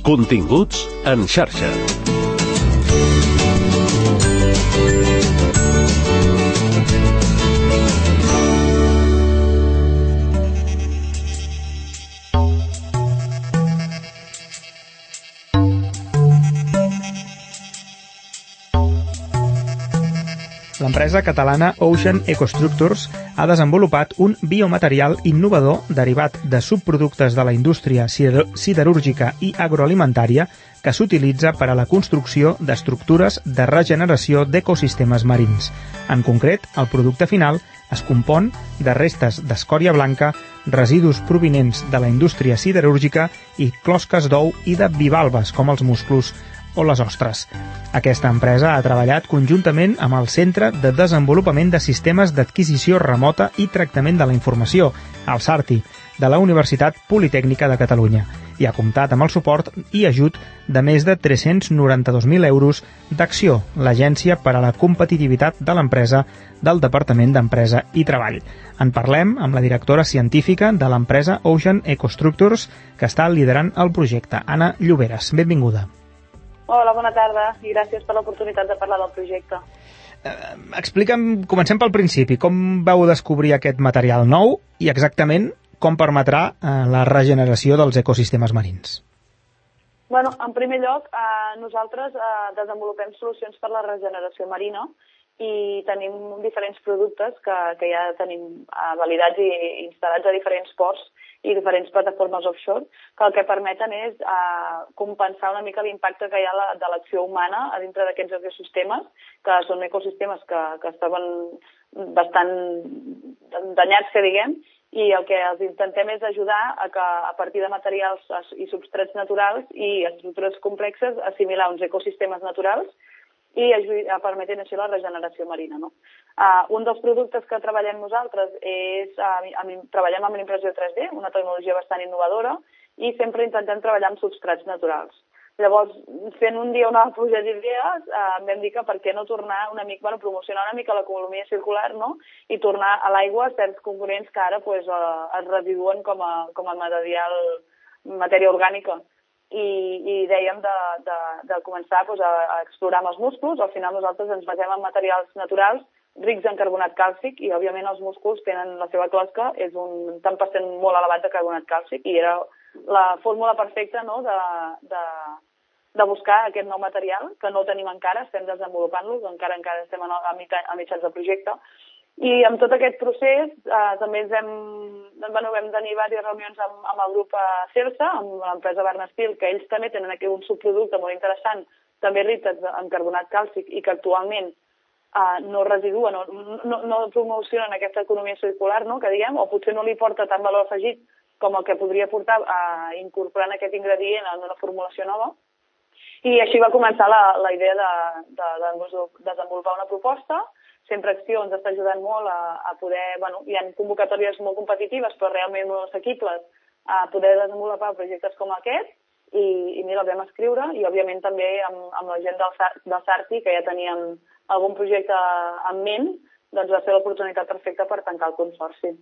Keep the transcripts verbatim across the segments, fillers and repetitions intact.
Continguts en xarxa. L'empresa catalana Ocean Ecostructures ha desenvolupat un biomaterial innovador derivat de subproductes de la indústria siderúrgica i agroalimentària que s'utilitza per a la construcció d'estructures de regeneració d'ecosistemes marins. En concret, el producte final es compon de restes d'escòria blanca, residus provinents de la indústria siderúrgica i closques d'ou i de bivalves, com els musclos o les ostres. Aquesta empresa ha treballat conjuntament amb el Centre de Desenvolupament de Sistemes d'Adquisició Remota i Tractament de la Informació, el SARTI, de la Universitat Politècnica de Catalunya, i ha comptat amb el suport i ajut de més de tres-cents noranta-dos mil euros d'Acció, l'Agència per a la Competitivitat de l'Empresa del Departament d'Empresa i Treball. En parlem amb la directora científica de l'empresa Ocean Ecostructures, que està liderant el projecte, Anna Lloberes. Benvinguda. Hola, bona tarda i gràcies per l'oportunitat de parlar del projecte. Eh, explica'm, comencem pel principi, com vau descobrir aquest material nou i exactament com permetrà eh, la regeneració dels ecosistemes marins? Bueno, en primer lloc, eh, nosaltres eh, desenvolupem solucions per a la regeneració marina i tenim diferents productes que, que ja tenim eh, validats i instal·lats a diferents ports i diferents plataformes offshore, que el que permeten és eh, compensar una mica l'impacte que hi ha la, de l'acció humana a dintre d'aquests ecosistemes, que són ecosistemes que, que estaven bastant danyats, que diguem, i el que els intentem és ajudar a que a partir de materials i substrats naturals i estructures complexes assimilar uns ecosistemes naturals i permetent així la regeneració marina. No? Uh, un dels productes que treballem nosaltres és, uh, amb, treballem amb l'impressió tres D, una tecnologia bastant innovadora, i sempre intentem treballar amb substrats naturals. Llavors, fent un dia una pluja d'idees, uh, vam dir que per què no tornar una mica, bueno, promocionar una mica l'economia circular, no? I tornar a l'aigua certs components que ara pues, uh, es residuen com a, com a material, matèria orgànica. I, i dèiem de, de, de començar pues, a, a explorar amb els músculs. Al final nosaltres ens basem en materials naturals rics en carbonat càlcic i, òbviament, els músculs tenen la seva closca, és un tant per cent molt elevat de carbonat càlcic i era la fórmula perfecta no, de, de, de buscar aquest nou material que no tenim encara, estem desenvolupant-lo, encara encara estem a, a, mitjà, a mitjans de projecte. I amb tot aquest procés eh, també ens hem, bueno, vam tenir diverses reunions amb, amb el grup CERSA, amb l'empresa Barna Steel, que ells també tenen aquí un subproducte molt interessant, també ric en carbonat càlcic i que actualment eh, no residuen, no, no, no promocionen aquesta economia circular, no, que diguem, o potser no li porta tant valor afegit com el que podria portar eh, incorporant aquest ingredient en una formulació nova. I així va començar la, la idea de, de, de desenvolupar una proposta. Sempre Acció ens està ajudant molt a, a poder, bueno, hi ha convocatòries molt competitives però realment molt assequibles a poder desenvolupar projectes com aquest i, i mira, el vam escriure i òbviament també amb, amb la gent del, del SARTI, que ja teníem algun projecte en ment, doncs va ser l'oportunitat perfecta per tancar el consorci.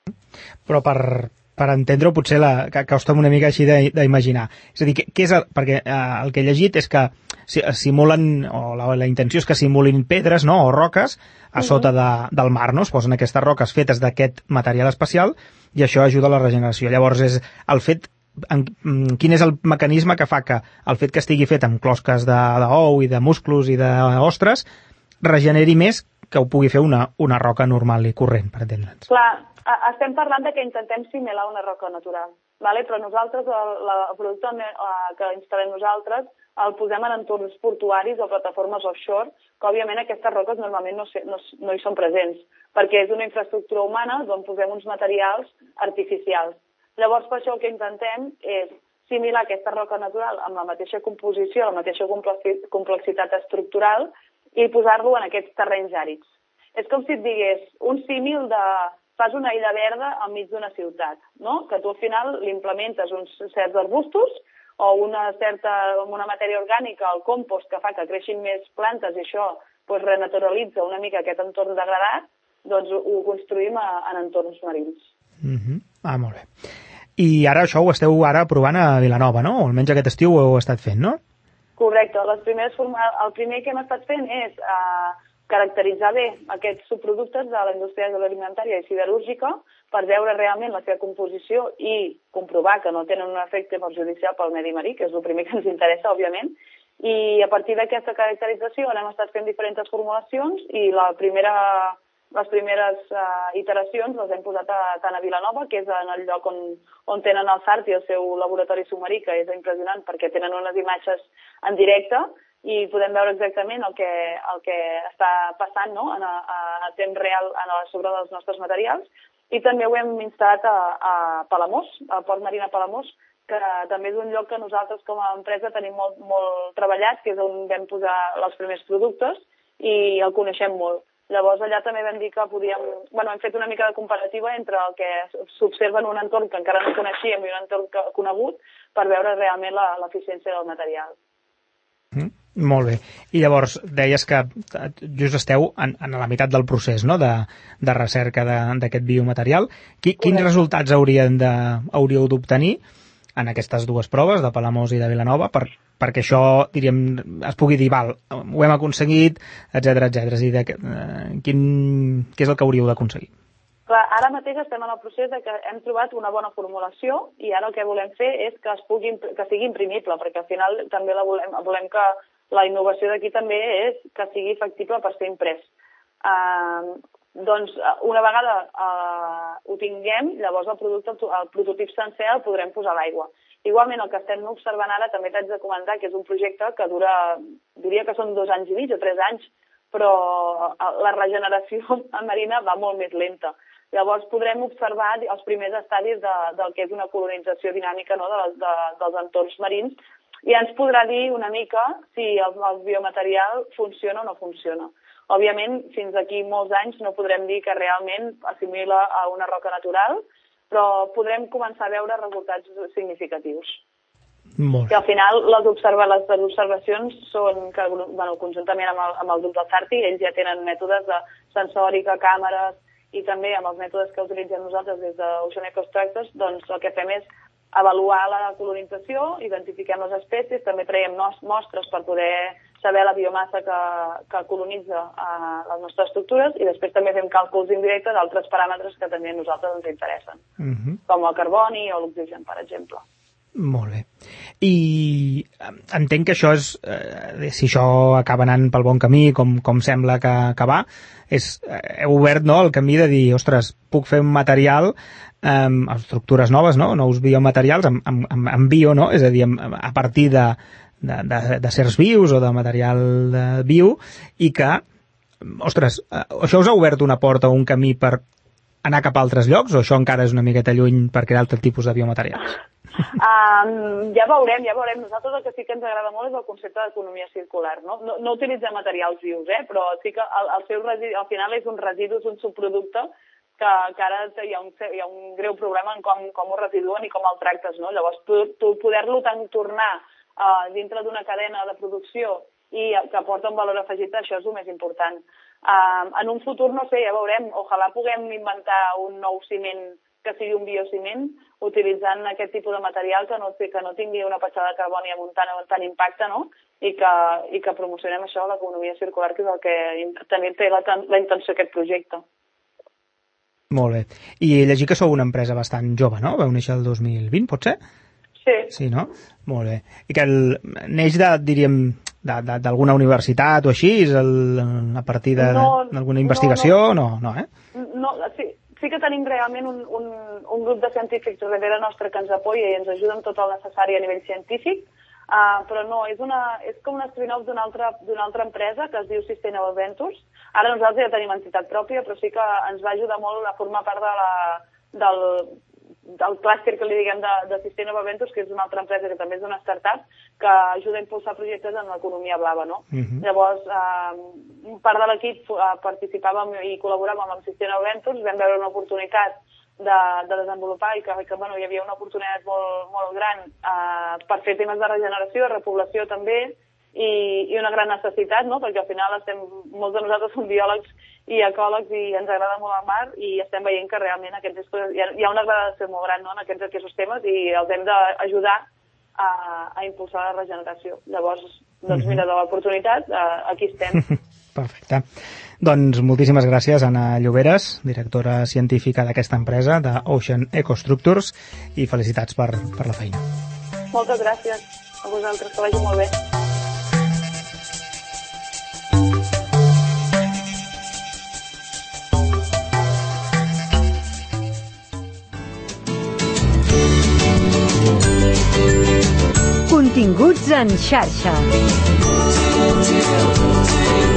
Però per, per entendre-ho potser la, que costa una mica així d'imaginar. És a dir, què, què és el, perquè eh, el que he llegit és que simulen, o la, la intenció és que simulin pedres, no?, o roques a sota de, del mar, no? Es posen aquestes roques fetes d'aquest material especial i això ajuda a la regeneració. Llavors, és el fet, en, quin és el mecanisme que fa que el fet que estigui fet amb closques d'ou i de musclos i d'ostres regeneri més que ho pugui fer una, una roca normal i corrent, per entendre'ns. Clar, estem parlant de que intentem simular una roca natural, vale? Però nosaltres, el, el producte que instal·lem nosaltres, el posem en entorns portuaris o plataformes offshore, que òbviament aquestes roques normalment no, no, no hi són presents, perquè és una infraestructura humana d'on posem uns materials artificials. Llavors, per això el que intentem és similar aquesta roca natural amb la mateixa composició, la mateixa complexitat estructural i posar-lo en aquests terrenys àrids. És com si et digués un símil de fas una illa verda enmig d'una ciutat, no? Que tu al final li implementes uns certs arbustos o una certa una matèria orgànica, el compost, que fa que creixin més plantes i això pues, renaturalitza una mica aquest entorn degradat, doncs ho construïm a, en entorns marins. Mm-hmm. Ah, molt bé. I ara això ho esteu ara provant a Vilanova, no? O almenys aquest estiu ho heu estat fent, no? Correcte. Les primeres forma... El primer que hem estat fent és eh, caracteritzar bé aquests subproductes de la indústria agroalimentària i siderúrgica per veure realment la seva composició i comprovar que no tenen un efecte perjudicial pel medi marí, que és el primer que ens interessa, òbviament. I a partir d'aquesta caracterització hem estat fent diferents formulacions i la primera... Les primeres uh, iteracions les hem posat a, tant a Vilanova, que és en el lloc on, on tenen el SART i el seu laboratori submarí, que és impressionant perquè tenen unes imatges en directe i podem veure exactament el que, el que està passant, no? en a, a temps real en a, sobre els nostres materials. I també ho hem instal·lat a, a Palamós, al Port Marí de Palamós, que també és un lloc que nosaltres com a empresa tenim molt, molt treballat, que és on vam posar els primers productes i el coneixem molt. Llavors allà també vam dir que podíem... Bueno, hem fet una mica de comparativa entre el que s'observa en un entorn que encara no coneixíem i un entorn que, conegut per veure realment l'eficiència del material. Mm, molt bé. I llavors deies que just esteu en, en la meitat del procés, no?, de, de recerca d'aquest biomaterial. Qui, quins resultats haurien de, hauríeu d'obtenir en aquestes dues proves, de Palamós i de Vilanova, per, perquè això, diríem, es pugui dir, val, ho hem aconseguit, etcètera, etcètera. És a dir, eh, quin, què és el que hauríeu d'aconseguir? Clar, ara mateix estem en el procés de que hem trobat una bona formulació i ara el que volem fer és que, es pugui, que sigui imprimible, perquè al final també la volem, volem que la innovació d'aquí també és que sigui factible per ser imprès. Uh, doncs una vegada uh, ho tinguem, llavors el producte, el prototip sencer el podrem posar a l'aigua. Igualment, el que estem observant ara també t'haig de comentar que és un projecte que dura, diria que són dos anys i mig o tres anys, però la regeneració marina va molt més lenta. Llavors podrem observar els primers estadis de, del que és una colonització dinàmica, no?, de les, de, dels entorns marins i ens podrà dir una mica si el, el biomaterial funciona o no funciona. Òbviament, fins d'aquí molts anys no podrem dir que realment assimila a una roca natural, però podrem començar a veure resultats significatius. Molt. Que al final les, observa, les observacions són que, bueno, conjuntament amb el, amb el grup del SARTI, ells ja tenen mètodes de sensòrica, càmeres i també amb els mètodes que utilitzem nosaltres des d'Ocean Ecostructures, doncs el que fem és avaluar la colonització, identifiquem les espècies, també traiem mostres per poder saber la biomassa que, que colonitza eh, les nostres estructures i després també fem càlculs indirectes d'altres paràmetres que també a nosaltres ens interessen, uh-huh. com el carboni o l'oxigen, per exemple. Molt bé. I entenc que això és, eh, si això acaba anant pel bon camí, com, com sembla que, que va, és, eh, heu obert, no, el camí de dir, ostres, puc fer un material eh, amb estructures noves, no?, nous biomaterials, amb, amb, amb bio, no?, és a dir, amb, a partir de, de, de, de certs vius o de material de bio, i que, ostres, eh, això us ha obert una porta o un camí per anar cap a altres llocs, o això encara és una miqueta lluny per crear altre tipus de biomaterials? Um, ja veurem, ja veurem. Nosaltres el que sí que ens agrada molt és el concepte d'economia circular. No, no, no utilitzem materials vius, eh? Però sí que el, el seu residu, al final és un residu, és un subproducte que, que ara hi ha, un, hi ha un greu problema en com, com ho residuen i com el tractes, no? Llavors, tu, tu poder-lo tant tornar uh, dintre d'una cadena de producció i que aporta un valor afegit, això és el més important. Uh, en un futur, no sé, ja veurem, ojalà puguem inventar un nou ciment que sigui un biociment, utilitzant aquest tipus de material que no, que no tingui una petjada de carboni amb un tant, tant impacte, no?, i que, i que promocionem això, l'economia circular, que és el que també té la, la intenció d'aquest projecte. Molt bé. I llegir que sou una empresa bastant jove, no? Vau néixer el dos mil vint, pot ser? Sí. Sí, no? Molt bé. I que el, neix de, diríem, d'alguna universitat o així, és el, a partir d'alguna no, investigació? No, no, no, eh? No, sí. Sí que tenim realment un, un, un grup de científics darrere nostre que ens apoya i ens ajuda amb tot el necessari a nivell científic, uh, però no, és, una, és com un spin-off d'una altra, d'una altra empresa que es diu Sustainable Ventures. Ara nosaltres ja tenim entitat pròpia, però sí que ens va ajudar molt a formar part de la, del, del clúster que li diguem de, de Sustainable Ventures, que és una altra empresa que també és una startup que ajuda a impulsar projectes en l'economia blava, no? Uh-huh. Llavors, eh, part de l'equip eh, participàvem i col·laboràvem amb Sustainable Ventures, vam veure una oportunitat de, de desenvolupar i que, que bueno, hi havia una oportunitat molt, molt gran eh, per fer temes de regeneració, de repoblació també, i, i una gran necessitat, no? Perquè al final estem, molts de nosaltres som biòlegs i ecòlegs i ens agrada molt el mar i estem veient que realment aquests, hi ha, hi ha una gradació molt gran, no?, en aquests ecosistemes i els hem d'ajudar a, a impulsar la regeneració. Llavors, doncs mira, de l'oportunitat, aquí estem. Perfecte. Doncs moltíssimes gràcies, Anna Lloberes, directora científica d'aquesta empresa, d'Ocean Ecostructures, i felicitats per, per la feina. Moltes gràcies a vosaltres, que vagi molt bé. Continguts en xarxa.